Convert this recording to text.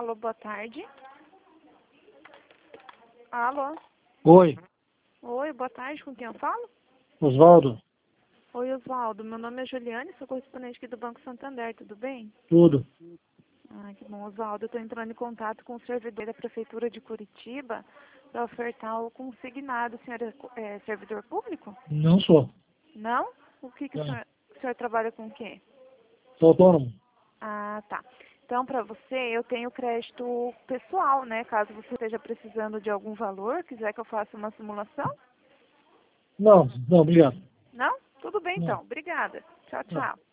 Alô, boa tarde. Alô. Oi, Oi, boa tarde. Com quem eu falo? Osvaldo, Oi, Oswaldo. Meu nome é Juliane, sou correspondente aqui do Banco Santander, tudo bem? tudo. Ah, que bom, Oswaldo. Eu estou entrando em contato com o servidor da Prefeitura de Curitiba para ofertar o consignado. O senhor é servidor público? Não sou. Não? O que Não. o senhor trabalha com o quê? Sou autônomo. Ah, tá. Então, para você, eu tenho crédito pessoal, né? Caso você esteja precisando de algum valor, quiser que eu faça uma simulação? Não, obrigado. Não? Tudo bem, Não. então. Obrigada. Tchau, Não. tchau.